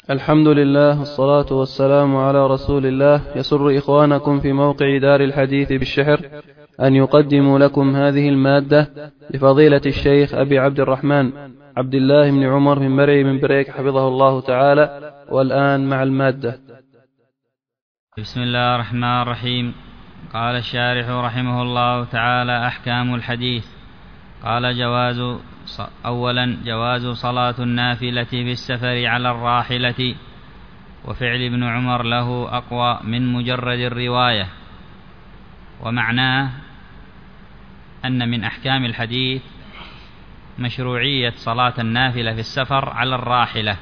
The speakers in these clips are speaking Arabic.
الحمد لله والصلاة والسلام على رسول الله. يسر إخوانكم في موقع دار الحديث بالشحر أن يقدموا لكم هذه المادة لفضيلة الشيخ أبي عبد الرحمن عبد الله بن عمر بن مرعي بن بريك حفظه الله تعالى. والآن مع المادة. بسم الله الرحمن الرحيم. قال الشارح رحمه الله تعالى: أحكام الحديث. قال: أولا جواز صلاة النافلة في السفر على الراحلة، وفعل ابن عمر له أقوى من مجرد الرواية. ومعناه أن من أحكام الحديث مشروعية صلاة النافلة في السفر على الراحلة،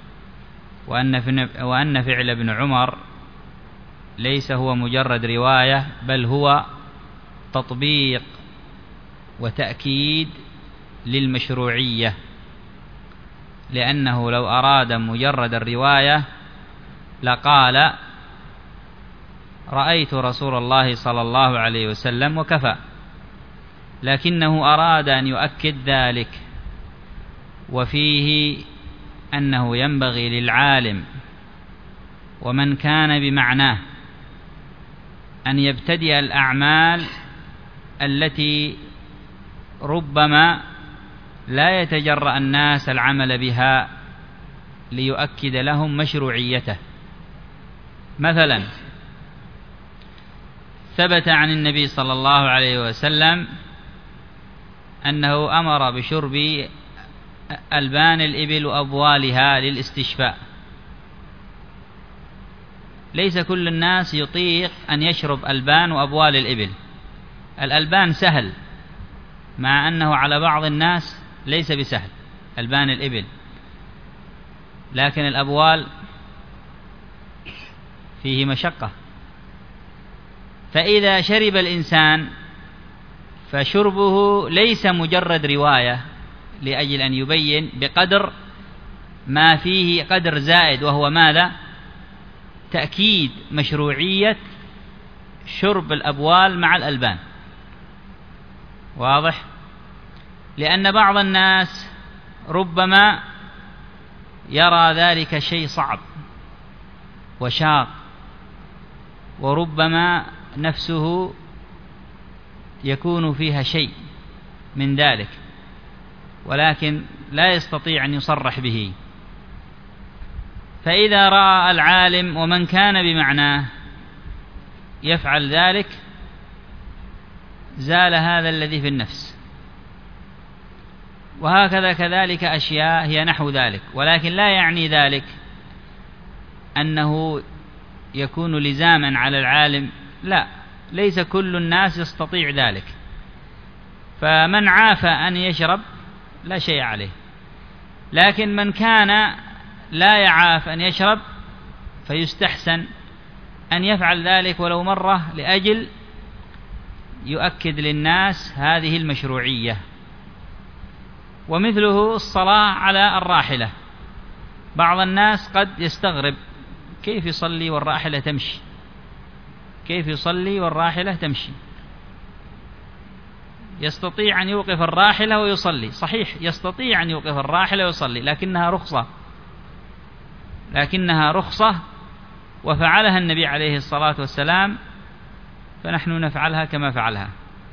وأن فعل ابن عمر ليس هو مجرد رواية، بل هو تطبيق وتأكيد للمشروعية، لأنه لو أراد مجرد الرواية لقال: رأيت رسول الله صلى الله عليه وسلم وكفى، لكنه أراد أن يؤكد ذلك. وفيه أنه ينبغي للعالم ومن كان بمعناه أن يبتدئ الأعمال التي ربما لا يتجرأ الناس العمل بها ليؤكد لهم مشروعيته. مثلا ثبت عن النبي صلى الله عليه وسلم أنه أمر بشرب ألبان الإبل وأبوالها للاستشفاء. ليس كل الناس يطيق أن يشرب ألبان وأبوال الإبل. الألبان سهل، مع أنه على بعض الناس ليس بسهل ألبان الإبل، لكن الأبوال فيه مشقة. فإذا شرب الإنسان فشربه ليس مجرد رواية لأجل أن يبين بقدر ما فيه قدر زائد، وهو ماذا؟ تأكيد مشروعية شرب الأبوال مع الألبان. واضح؟ لأن بعض الناس ربما يرى ذلك شيء صعب وشاق، وربما نفسه يكون فيها شيء من ذلك، ولكن لا يستطيع أن يصرح به. فإذا رأى العالم ومن كان بمعناه يفعل ذلك زال هذا الذي في النفس. وهكذا كذلك أشياء هي نحو ذلك، ولكن لا يعني ذلك أنه يكون لزاما على العالم، لا، ليس كل الناس يستطيع ذلك. فمن عاف أن يشرب لا شيء عليه، لكن من كان لا يعاف أن يشرب فيستحسن أن يفعل ذلك ولو مرة، لأجل يؤكد للناس هذه المشروعية. ومثله الصلاة على الراحلة. بعض الناس قد يستغرب: كيف يصلي والراحلة تمشي؟ كيف يصلي والراحلة تمشي؟ يستطيع أن يوقف الراحلة ويصلي، صحيح يستطيع أن يوقف الراحلة ويصلي، لكنها رخصة وفعلها النبي عليه الصلاة والسلام، فنحن نفعلها كما فعلها.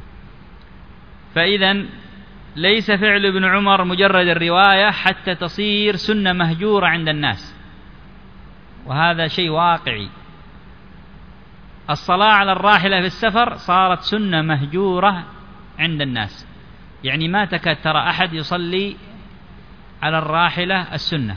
فإذا ليس فعل ابن عمر مجرد الرواية حتى تصير سنة مهجورة عند الناس، وهذا شيء واقعي. الصلاة على الراحلة في السفر صارت سنة مهجورة عند الناس، يعني ما تكاد ترى أحد يصلي على الراحلة السنة.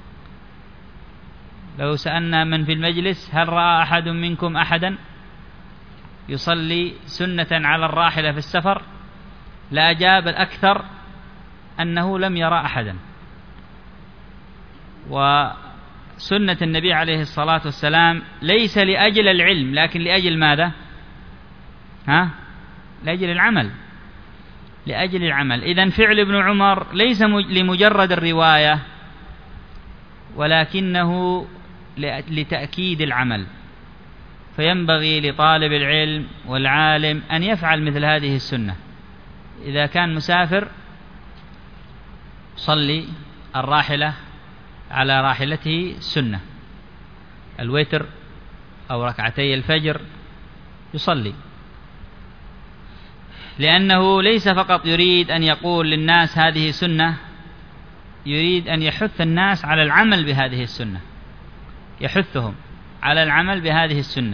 لو سألنا من في المجلس: هل رأى أحد منكم أحدا يصلي سنة على الراحلة في السفر؟ لأجاب الأكثر أنه لم يرى أحدا. وسنة النبي عليه الصلاة والسلام ليس لأجل العلم، لكن لأجل ماذا؟ لأجل العمل، لأجل العمل. إذن فعل ابن عمر ليس لمجرد الرواية، ولكنه لتأكيد العمل. فينبغي لطالب العلم والعالم أن يفعل مثل هذه السنة. إذا كان مسافر صلي الراحلة على راحلته سنة، الوتر أو ركعتي الفجر يصلي، لأنه ليس فقط يريد أن يقول للناس هذه سنة، يريد أن يحث الناس على العمل بهذه السنة، يحثهم على العمل بهذه السنة.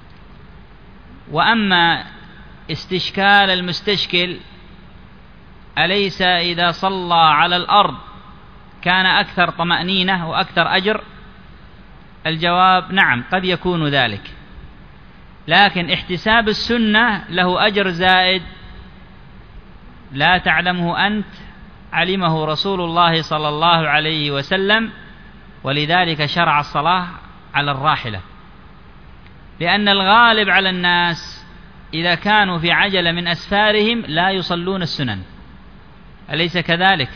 وأما استشكال المستشكل أليس إذا صلى على الأرض كان أكثر طمأنينة وأكثر أجر؟ الجواب نعم، قد يكون ذلك، لكن احتساب السنة له أجر زائد لا تعلمه أنت، علمه رسول الله صلى الله عليه وسلم، ولذلك شرع الصلاة على الراحلة، لأن الغالب على الناس إذا كانوا في عجلة من أسفارهم لا يصلون السنن، أليس كذلك؟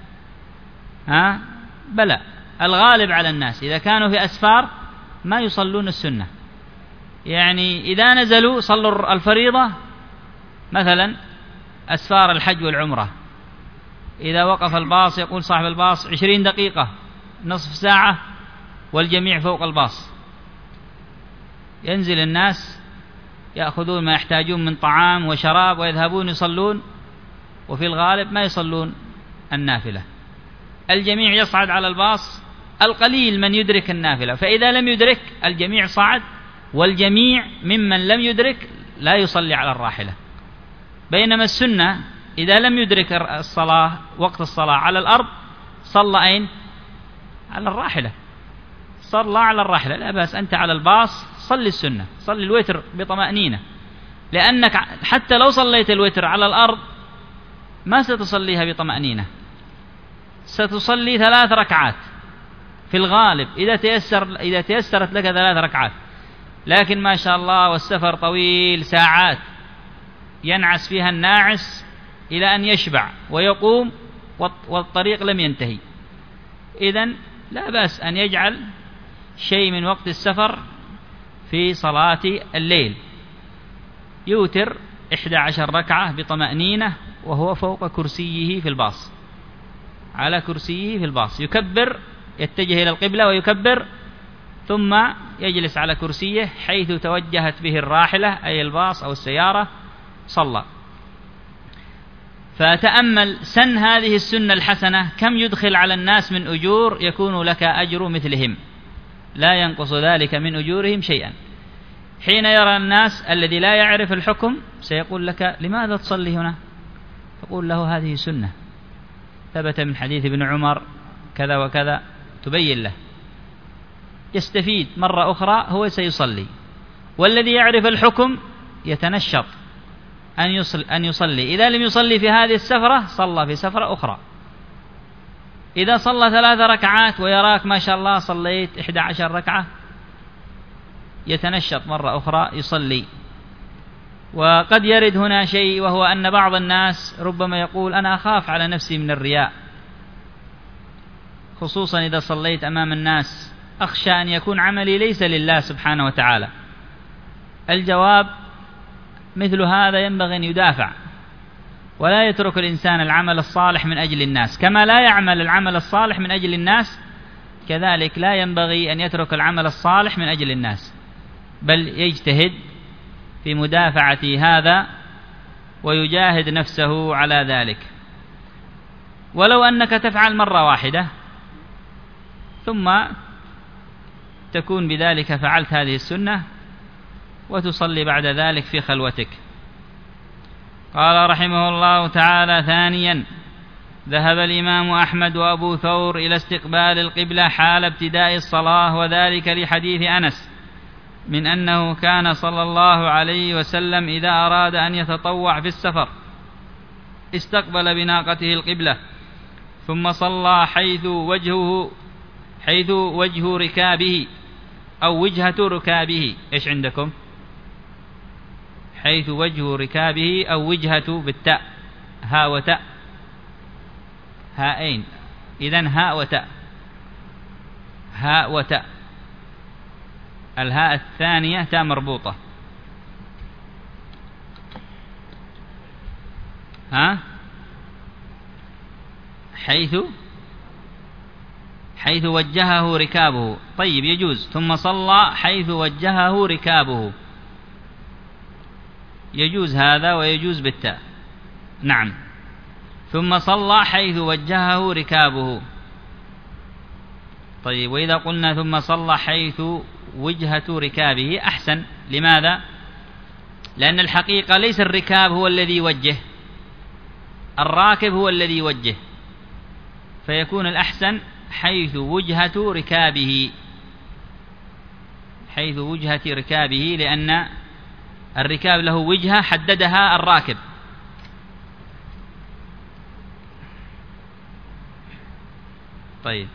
بلى، الغالب على الناس إذا كانوا في أسفار ما يصلون السنة، يعني إذا نزلوا صلوا الفريضة، مثلا أسفار الحج والعمرة، إذا وقف الباص يقول صاحب الباص 20 دقيقة، نصف ساعة، والجميع فوق الباص، ينزل الناس يأخذون ما يحتاجون من طعام وشراب ويذهبون يصلون، وفي الغالب ما يصلون النافلة، الجميع يصعد على الباص، القليل من يدرك النافلة، فإذا لم يدرك الجميع صعد، والجميع ممن لم يدرك لا يصلي على الراحلة. بينما السنة إذا لم يدرك الصلاة وقت الصلاة على الأرض صلى أين؟ على الراحلة، صلى على الراحلة، لا بأس، أنت على الباص صلي السنة، صلي الوتر بطمأنينة، لأنك حتى لو صليت الوتر على الأرض ما ستصليها بطمأنينة، ستصلي 3 ركعات في الغالب إذا تيسرت لك 3 ركعات، لكن ما شاء الله والسفر طويل ساعات ينعس فيها الناعس إلى أن يشبع ويقوم والطريق لم ينتهي، إذن لا بأس أن يجعل شيء من وقت السفر في صلاة الليل، يوتر 11 ركعة بطمأنينة وهو فوق كرسيه في الباص، على كرسيه في الباص، يكبر، يتجه إلى القبلة ويكبر، ثم يجلس على كرسيه حيث توجهت به الراحلة أي الباص أو السيارة، صلى. فتأمل سن هذه السنة الحسنة كم يدخل على الناس من أجور، يكون لك أجر مثلهم، لا ينقص ذلك من أجورهم شيئا. حين يرى الناس الذي لا يعرف الحكم سيقول لك لماذا تصلي هنا؟ تقول له هذه سنة ثبت من حديث ابن عمر كذا وكذا، تبين له، يستفيد مرة أخرى، هو سيصلي. والذي يعرف الحكم يتنشط أن يصلي، إذا لم يصلي في هذه السفرة صلى في سفرة أخرى، إذا صلى 3 ركعات ويراك ما شاء الله صليت 11 ركعة يتنشط مرة أخرى يصلي. وقد يرد هنا شيء، وهو أن بعض الناس ربما يقول أنا أخاف على نفسي من الرياء، خصوصا إذا صليت أمام الناس، أخشى أن يكون عملي ليس لله سبحانه وتعالى. الجواب مثل هذا ينبغي أن يدافع، ولا يترك الإنسان العمل الصالح من أجل الناس، كما لا يعمل العمل الصالح من أجل الناس كذلك لا ينبغي أن يترك العمل الصالح من أجل الناس، بل يجتهد في مدافعة هذا ويجاهد نفسه على ذلك. ولو أنك تفعل مرة واحدة ثم تكون بذلك فعلت هذه السنة وتصلي بعد ذلك في خلوتك. قال رحمه الله تعالى: ثانيا، ذهب الإمام أحمد وأبو ثور إلى استقبال القبلة حال ابتداء الصلاة، وذلك لحديث أنس من أنه كان صلى الله عليه وسلم إذا أراد أن يتطوع في السفر استقبل بناقته القبلة ثم صلى حيث وجه ركابه أو وجهة ركابه. إيش عندكم؟ حيث وجه ركابه أو وجهة بالتاء، هاء وتاء، هاءين، إذن هاء وتاء، هاء وتاء، الهاء الثانية تاء مربوطة، حيث وجهه ركابه. طيب يجوز. ثم صلى حيث وجهه ركابه، يجوز هذا ويجوز بالتاء. نعم. ثم صلى حيث وجهه ركابه. طيب وإذا قلنا ثم صلى حيث وجهة ركابه أحسن. لماذا؟ لأن الحقيقة ليس الركاب هو الذي يوجه، الراكب هو الذي يوجه، فيكون الأحسن حيث وجهة ركابه، حيث وجهة ركابه، لأن الركاب له وجهة حددها الراكب. طيب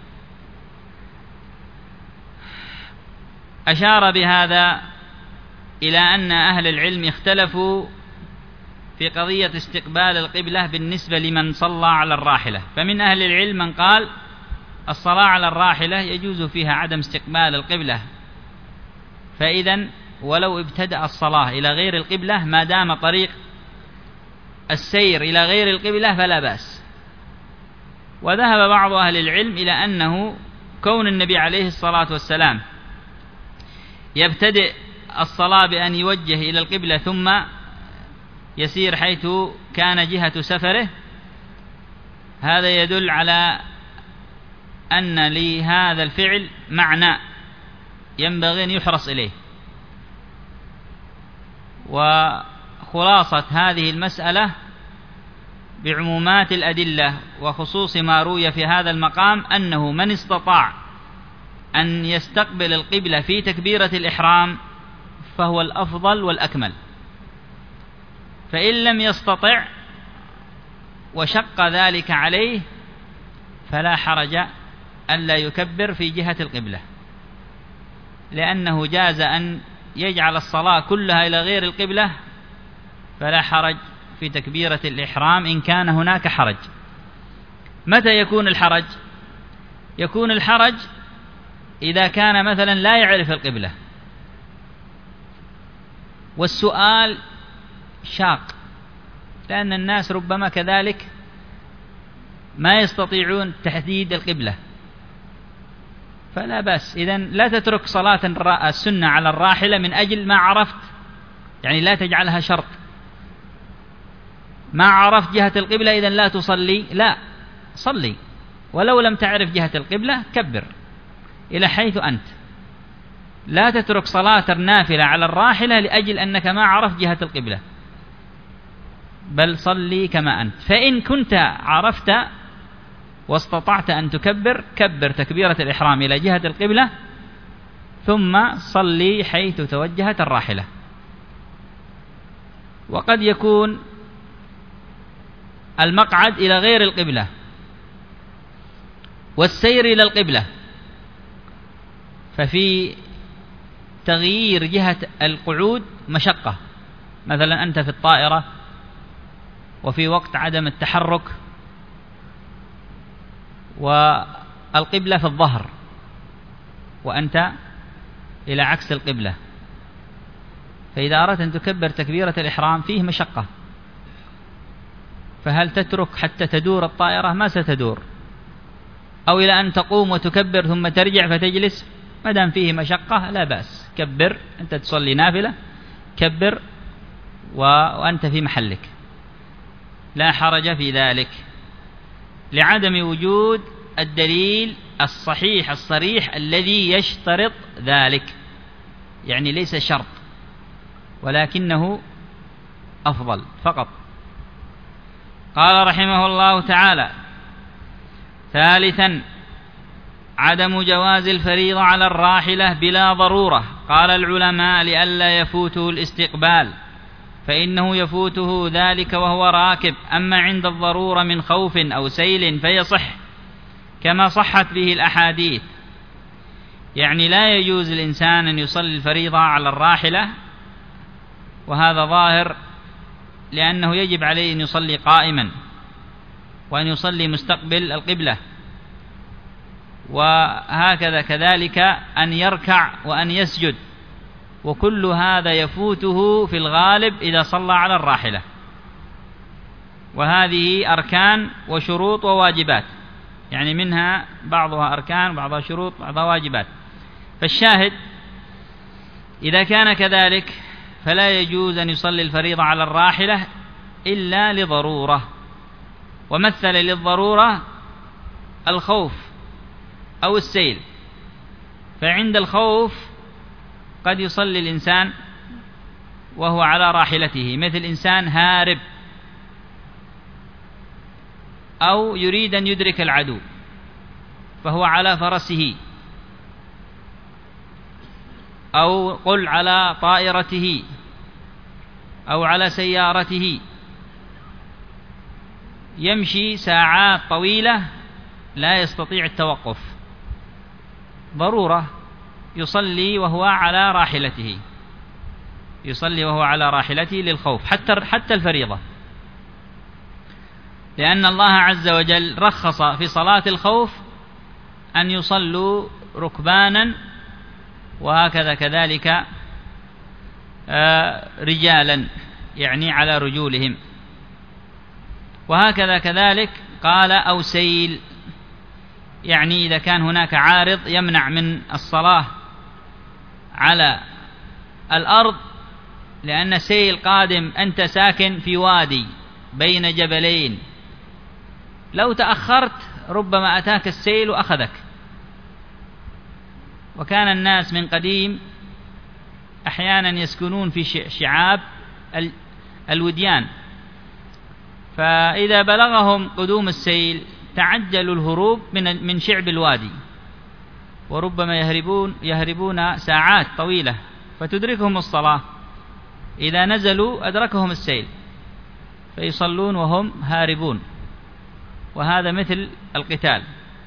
أشار بهذا إلى أن أهل العلم اختلفوا في قضية استقبال القبلة بالنسبة لمن صلى على الراحلة. فمن أهل العلم من قال الصلاة على الراحلة يجوز فيها عدم استقبال القبلة، فإذا ولو ابتدأ الصلاة إلى غير القبلة ما دام طريق السير إلى غير القبلة فلا بأس. وذهب بعض أهل العلم إلى أنه كون النبي عليه الصلاة والسلام يبتدئ الصلاة بأن يوجه إلى القبلة ثم يسير حيث كان جهة سفره، هذا يدل على أن لهذا الفعل معنى ينبغي أن يحرص إليه. وخلاصة هذه المسألة بعمومات الأدلة وخصوص ما روي في هذا المقام أنه من استطاع أن يستقبل القبلة في تكبيرة الإحرام فهو الأفضل والأكمل، فإن لم يستطع وشق ذلك عليه فلا حرج ألا يكبر في جهة القبلة، لأنه جاز أن يجعل الصلاة كلها إلى غير القبلة، فلا حرج في تكبيرة الإحرام إن كان هناك حرج. متى يكون الحرج؟ يكون الحرج إذا كان مثلا لا يعرف القبلة والسؤال شاق، لأن الناس ربما كذلك ما يستطيعون تحديد القبلة، فلا بأس. إذن لا تترك صلاة السنة على الراحلة من أجل ما عرفت، يعني لا تجعلها شرط. ما عرفت جهة القبلة إذن لا تصلي، لا صلي، ولو لم تعرف جهة القبلة كبر إلى حيث أنت. لا تترك صلاة النافلة على الراحلة لأجل أنك ما عرفت جهة القبلة، بل صلي كما أنت. فإن كنت عرفت واستطعت أن تكبر، كبر تكبيرة الإحرام إلى جهة القبلة ثم صلي حيث توجهت الراحلة. وقد يكون المقعد إلى غير القبلة والسير إلى القبلة، ففي تغيير جهة القعود مشقة. مثلا أنت في الطائرة وفي وقت عدم التحرك والقبلة في الظهر وأنت إلى عكس القبلة، فإذا أردت أن تكبر تكبيرة الإحرام فيه مشقة، فهل تترك حتى تدور الطائرة؟ ما ستدور. أو إلى أن تقوم وتكبر ثم ترجع فتجلس، ما دام فيه مشقة لا بأس، كبر. أنت تصلي نافلة كبر وأنت في محلك، لا حرج في ذلك، لعدم وجود الدليل الصحيح الصريح الذي يشترط ذلك، يعني ليس شرط ولكنه أفضل فقط. قال رحمه الله تعالى: ثالثا عدم جواز الفريضة على الراحلة بلا ضرورة. قال العلماء: لئلا يفوته الاستقبال، فإنه يفوته ذلك وهو راكب. أما عند الضرورة من خوف أو سيل فيصح، كما صحت به الأحاديث. يعني لا يجوز الإنسان أن يصلي الفريضة على الراحلة، وهذا ظاهر، لأنه يجب عليه أن يصلي قائما وأن يصلي مستقبل القبلة، وهكذا كذلك أن يركع وأن يسجد، وكل هذا يفوته في الغالب إذا صلى على الراحلة، وهذه أركان وشروط وواجبات. يعني منها بعضها أركان، بعضها شروط، بعضها واجبات. فالشاهد إذا كان كذلك فلا يجوز أن يصلي الفريضة على الراحلة إلا لضرورة. ومثل للضرورة الخوف أو السيل، فعند الخوف قد يصلي الإنسان وهو على راحلته، مثل إنسان هارب أو يريد أن يدرك العدو فهو على فرسه، أو قل على طائرته أو على سيارته، يمشي ساعات طويلة لا يستطيع التوقف، ضرورة يصلي وهو على راحلته، يصلي وهو على راحلته للخوف حتى الفريضة، لأن الله عز وجل رخص في صلاة الخوف أن يصلوا ركبانا، وهكذا كذلك رجالا يعني على رجولهم، وهكذا كذلك قال أو سيل، يعني إذا كان هناك عارض يمنع من الصلاة على الأرض، لأن سيل قادم، أنت ساكن في وادي بين جبلين، لو تأخرت ربما أتاك السيل وأخذك. وكان الناس من قديم أحيانا يسكنون في شعاب الوديان، فإذا بلغهم قدوم السيل تعجلوا الهروب من شعب الوادي، وربما يهربون ساعات طويلة فتدركهم الصلاة، إذا نزلوا أدركهم السيل فيصلون وهم هاربون، وهذا مثل القتال.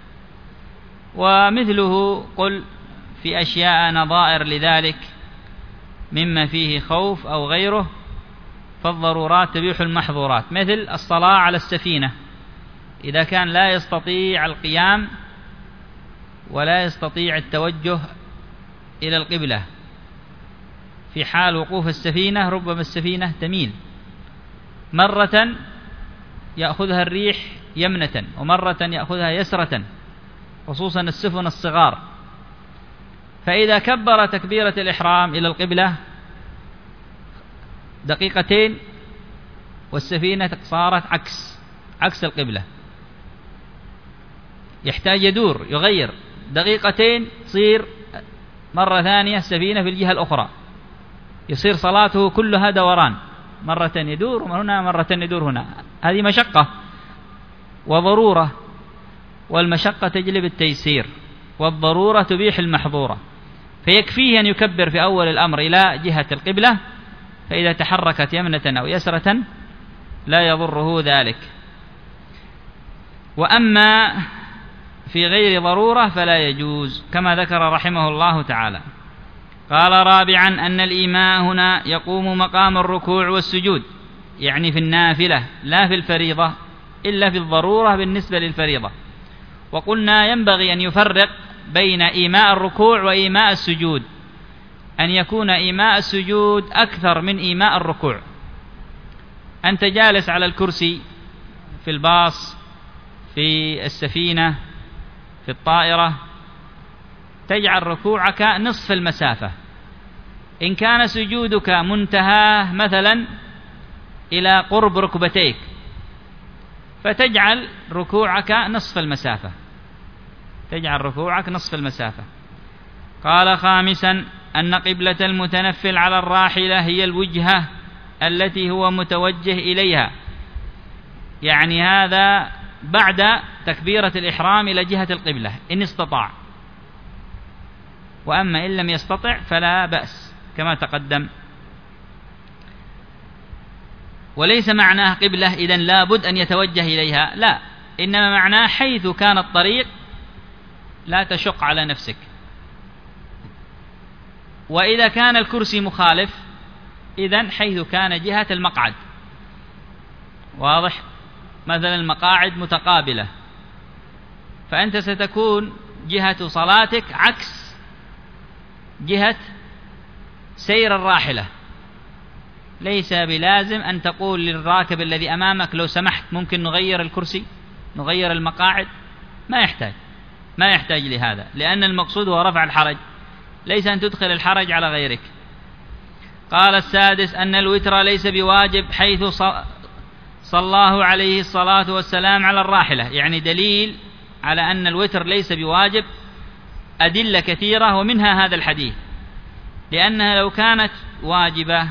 ومثله قل في أشياء نظائر لذلك مما فيه خوف أو غيره، فالضرورات تبيح المحظورات، مثل الصلاة على السفينة إذا كان لا يستطيع القيام ولا يستطيع التوجه إلى القبلة، في حال وقوف السفينة ربما السفينة تميل، مرة يأخذها الريح يمنة ومرة يأخذها يسرة، خصوصا السفن الصغار، فإذا كبر تكبيرة الإحرام إلى القبلة دقيقتين والسفينة صارت عكس القبلة، يحتاج يدور يغير دقيقتين، تصير مرة ثانية السفينة في الجهة الأخرى، يصير صلاته كلها دوران، مرة يدور هنا مرة يدور هنا. هذه مشقة وضرورة، والمشقة تجلب التيسير، والضرورة تبيح المحظورة، فيكفيه أن يكبر في أول الأمر إلى جهة القبلة، فإذا تحركت يمنة أو يسرة لا يضره ذلك. وأما في غير ضرورة فلا يجوز، كما ذكر رحمه الله تعالى. قال رابعا أن الإيماء هنا يقوم مقام الركوع والسجود، يعني في النافلة لا في الفريضة، إلا في الضرورة بالنسبة للفريضة. وقلنا ينبغي أن يفرق بين إيماء الركوع وإيماء السجود، أن يكون إيماء السجود أكثر من إيماء الركوع. أنت جالس على الكرسي في الباص، في السفينة، في الطائرة، تجعل ركوعك نصف المسافة. إن كان سجودك منتهاه مثلا إلى قرب ركبتيك فتجعل ركوعك نصف المسافة، تجعل ركوعك نصف المسافة. قال خامسا أن قبلة المتنفل على الراحلة هي الوجهة التي هو متوجه إليها، يعني هذا بعد تكبيرة الإحرام إلى جهة القبلة إن استطاع، وأما إن لم يستطع فلا بأس كما تقدم. وليس معناه قبلة إذن لا بد أن يتوجه إليها، لا، إنما معناه حيث كان الطريق لا تشق على نفسك. وإذا كان الكرسي مخالف إذن حيث كان جهة المقعد، واضح؟ مثلا المقاعد متقابلة، فأنت ستكون جهة صلاتك عكس جهة سير الراحلة. ليس بلازم أن تقول للراكب الذي أمامك لو سمحت ممكن نغير الكرسي، نغير المقاعد، ما يحتاج لهذا، لأن المقصود هو رفع الحرج، ليس أن تدخل الحرج على غيرك. قال السادس أن الوتر ليس بواجب، حيث صلاه عليه الصلاة والسلام على الراحلة، يعني دليل على أن الوتر ليس بواجب أدلة كثيرة، ومنها هذا الحديث، لأنها لو كانت واجبة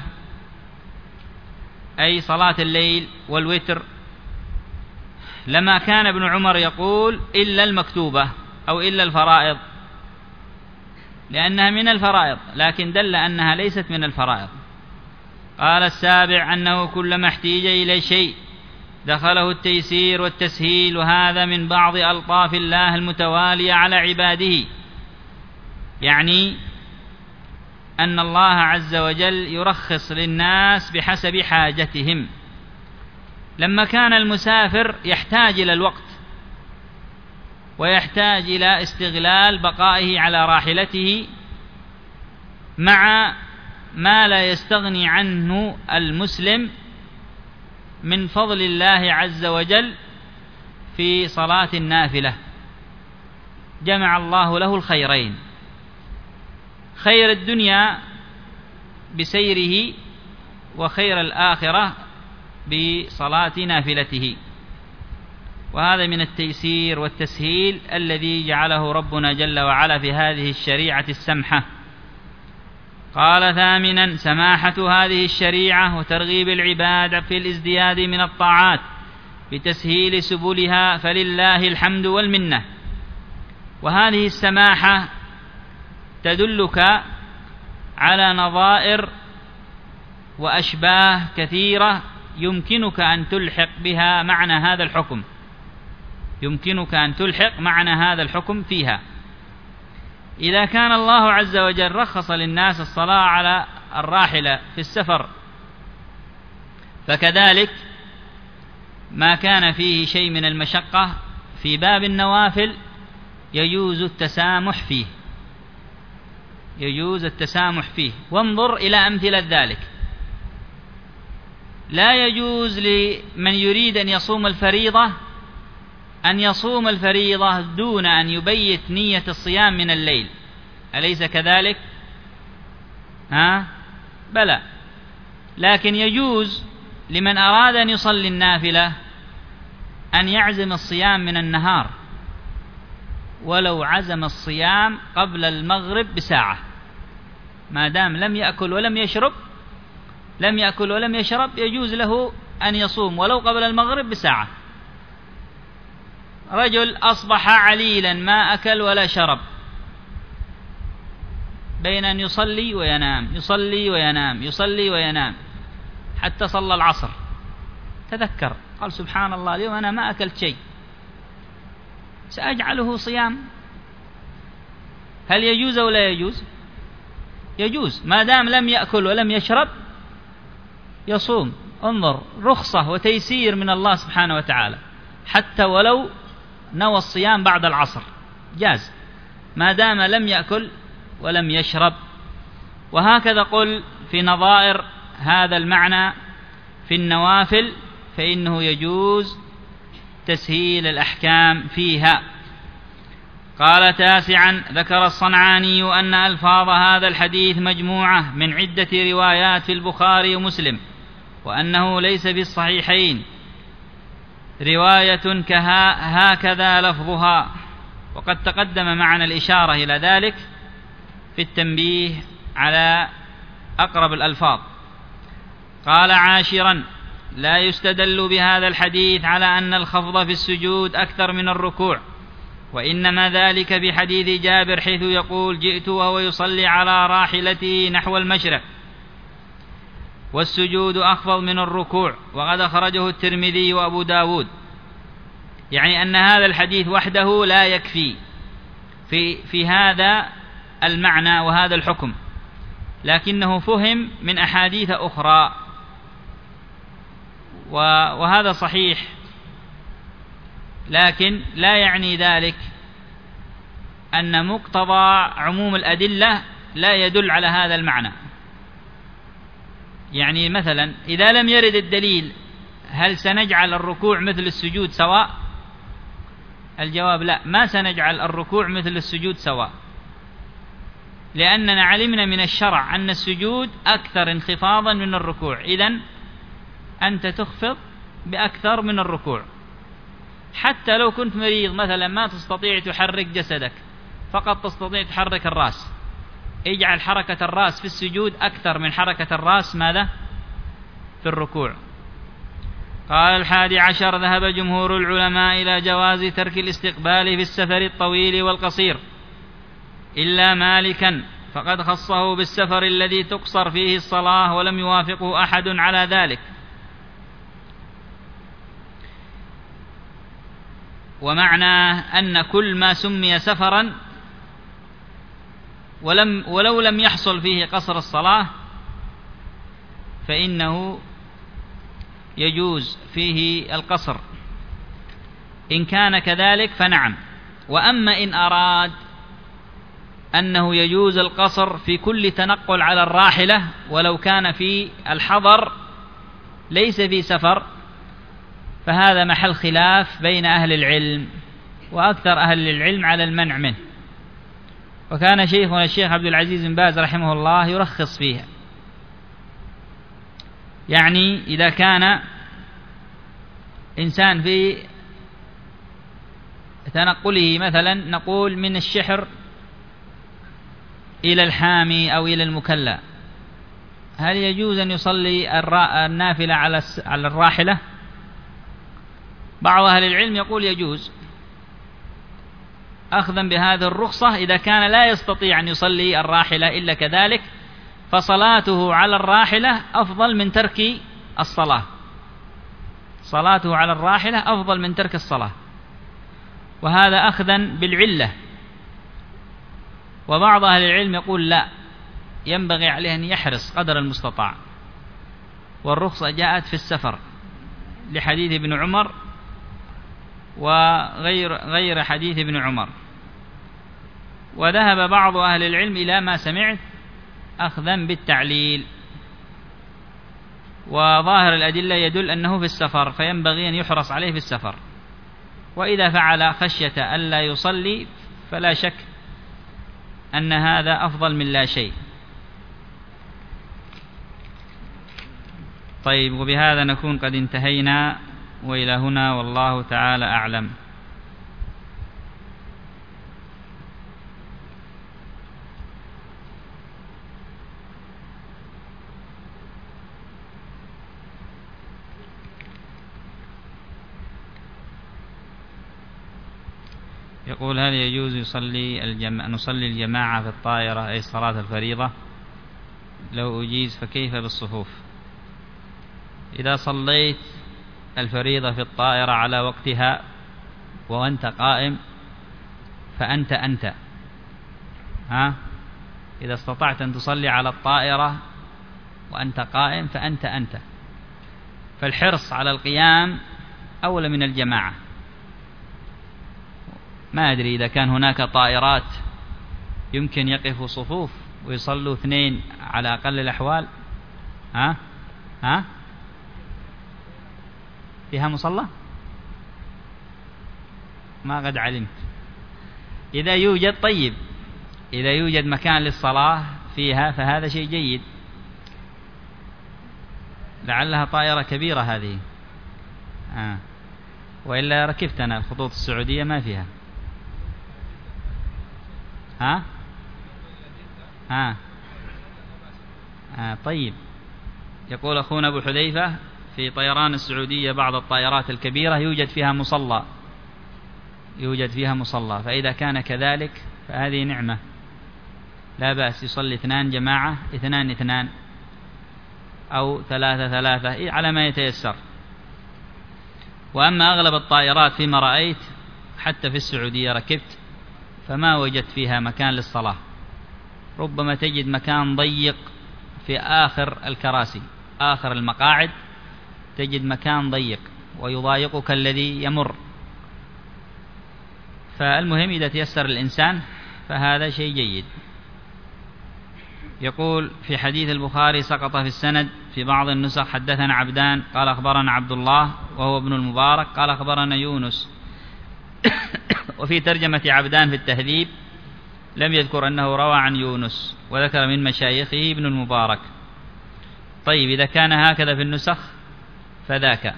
أي صلاة الليل والوتر لما كان ابن عمر يقول إلا المكتوبة أو إلا الفرائض، لأنها من الفرائض، لكن دل أنها ليست من الفرائض. قال السابع أنه كلما احتيج إلى شيء دخله التيسير والتسهيل، وهذا من بعض ألطاف الله المتوالية على عباده، يعني أن الله عز وجل يرخص للناس بحسب حاجتهم. لما كان المسافر يحتاج إلى الوقت ويحتاج إلى استغلال بقائه على راحلته مع ما لا يستغني عنه المسلم من فضل الله عز وجل في صلاة النافلة، جمع الله له الخيرين، خير الدنيا بسيره وخير الآخرة بصلاة نافلته. وهذا من التيسير والتسهيل الذي جعله ربنا جل وعلا في هذه الشريعة السمحة. قال ثامنا سماحة هذه الشريعة وترغيب العباد في الازدياد من الطاعات بتسهيل سبلها، فلله الحمد والمنة. وهذه السماحة تدلك على نظائر وأشباه كثيرة يمكنك أن تلحق بها معنى هذا الحكم، يمكنك أن تلحق معنى هذا الحكم فيها. إذا كان الله عز وجل رخص للناس الصلاة على الراحلة في السفر، فكذلك ما كان فيه شيء من المشقة في باب النوافل يجوز التسامح فيه، يجوز التسامح فيه. وانظر إلى أمثلة ذلك. لا يجوز لمن يريد أن يصوم الفريضة أن يصوم الفريضة دون أن يبيت نية الصيام من الليل، أليس كذلك؟ بلى. لكن يجوز لمن أراد أن يصلي النافلة أن يعزم الصيام من النهار، ولو عزم الصيام قبل المغرب بساعة، ما دام لم يأكل ولم يشرب يجوز له أن يصوم ولو قبل المغرب بساعة. رجل أصبح عليلا ما أكل ولا شرب، بين أن يصلي وينام حتى صلى العصر، تذكر قال سبحان الله اليوم أنا ما أكلت شيء، سأجعله صيام. هل يجوز أو لا يجوز؟ يجوز، ما دام لم يأكل ولم يشرب يصوم. انظر، رخصة وتيسير من الله سبحانه وتعالى، حتى ولو نوى الصيام بعد العصر جاز، ما دام لم يأكل ولم يشرب. وهكذا قل في نظائر هذا المعنى في النوافل، فإنه يجوز تسهيل الأحكام فيها. قال تاسعا ذكر الصنعاني أن ألفاظ هذا الحديث مجموعة من عدة روايات في البخاري ومسلم، وأنه ليس بالصحيحين رواية هكذا لفظها، وقد تقدم معنا الإشارة إلى ذلك في التنبيه على أقرب الألفاظ. قال عاشرا لا يستدل بهذا الحديث على أن الخفض في السجود أكثر من الركوع، وإنما ذلك بحديث جابر حيث يقول جئت وهو يصلي على راحلته نحو المشرق، والسجود أخفض من الركوع، وقد أخرجه الترمذي وأبو داود. يعني أن هذا الحديث وحده لا يكفي في هذا المعنى وهذا الحكم، لكنه فهم من أحاديث أخرى، وهذا صحيح، لكن لا يعني ذلك أن مقتضى عموم الأدلة لا يدل على هذا المعنى. يعني مثلا إذا لم يرد الدليل هل سنجعل الركوع مثل السجود سواء؟ الجواب لا، ما سنجعل الركوع مثل السجود سواء، لأننا علمنا من الشرع أن السجود أكثر انخفاضا من الركوع، إذن أنت تخفض بأكثر من الركوع. حتى لو كنت مريض مثلا ما تستطيع تحرك جسدك، فقط تستطيع تحرك الرأس، اجعل حركة الرأس في السجود أكثر من حركة الرأس ماذا؟ في الركوع. قال 11: ذهب جمهور العلماء إلى جواز ترك الاستقبال في السفر الطويل والقصير، إلا مالكا فقد خصه بالسفر الذي تقصر فيه الصلاة، ولم يوافقه أحد على ذلك. ومعناه أن كل ما سمي سفرا ولو لم يحصل فيه قصر الصلاة فإنه يجوز فيه القصر، إن كان كذلك فنعم. وأما إن أراد أنه يجوز القصر في كل تنقل على الراحلة ولو كان في الحضر ليس في سفر، فهذا محل خلاف بين أهل العلم، وأكثر أهل العلم على المنع منه. وكان شيخنا الشيخ عبد العزيز بن باز رحمه الله يرخص فيها، يعني إذا كان إنسان في تنقله مثلا نقول من الشحر إلى الحامي أو إلى المكلا، هل يجوز أن يصلي النافلة على الراحلة؟ بعض أهل العلم يقول يجوز، أخذا بهذه الرخصة إذا كان لا يستطيع أن يصلي الراحلة إلا كذلك، فصلاته على الراحلة أفضل من ترك الصلاة، صلاته على الراحلة أفضل من ترك الصلاة، وهذا أخذا بالعلة. وبعض أهل العلم يقول لا، ينبغي عليه أن يحرص قدر المستطاع، والرخصة جاءت في السفر لحديث ابن عمر وغير حديث ابن عمر. وذهب بعض أهل العلم إلى ما سمعت أخذا بالتعليل، وظاهر الأدلة يدل أنه في السفر، فينبغي أن يحرص عليه في السفر. وإذا فعل خشية ألا يصلي فلا شك أن هذا أفضل من لا شيء. طيب، وبهذا نكون قد انتهينا، وإلى هنا والله تعالى أعلم. يقول: هل يجوز نصلي الجماعة في الطائرة أي صلاة الفريضة؟ لو أجيز فكيف بالصفوف؟ إذا صليت الفريضة في الطائرة على وقتها وأنت قائم فأنت إذا استطعت أن تصلي على الطائرة وأنت قائم فأنت فالحرص على القيام أولى من الجماعة. ما أدري إذا كان هناك طائرات يمكن يقفوا صفوف ويصلوا 2 على أقل الأحوال، فيها مصلى؟ ما قد علمت. إذا يوجد طيب، إذا يوجد مكان للصلاة فيها فهذا شيء جيد، لعلها طائرة كبيرة هذه. وإلا ركبت أنا الخطوط السعودية ما فيها. طيب. يقول أخونا أبو حذيفة في طيران السعودية بعض الطائرات الكبيرة يوجد فيها مصلى، فإذا كان كذلك فهذه نعمة، لا بأس يصلي 2 جماعة، 2 أو 3 على ما يتيسر. وأما أغلب الطائرات فيما رأيت حتى في السعودية ركبت فما وجدت فيها مكان للصلاة، ربما تجد مكان ضيق في آخر الكراسي، آخر المقاعد تجد مكان ضيق ويضايقك الذي يمر. فالمهم إذا تيسر الإنسان فهذا شيء جيد. يقول: في حديث البخاري سقط في السند في بعض النسخ حدثنا عبدان قال أخبرنا عبد الله وهو ابن المبارك قال أخبرنا يونس وفي ترجمة عبدان في التهذيب لم يذكر أنه روى عن يونس، وذكر من مشايخه ابن المبارك. طيب إذا كان هكذا في النسخ فذاك،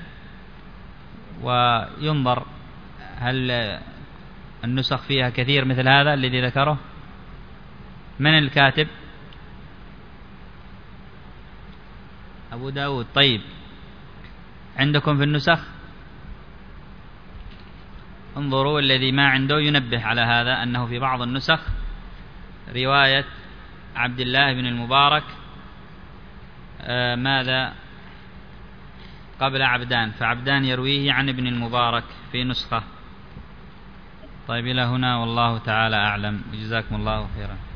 وينظر هل النسخ فيها كثير مثل هذا الذي ذكره. من الكاتب؟ أبو داود. طيب عندكم في النسخ؟ انظروا، الذي ما عنده ينبه على هذا، أنه في بعض النسخ رواية عبد الله بن المبارك ماذا قبل عبدان، فعبدان يرويه عن ابن المبارك في نسخة. طيب إلى هنا والله تعالى أعلم، وجزاكم الله خيرا.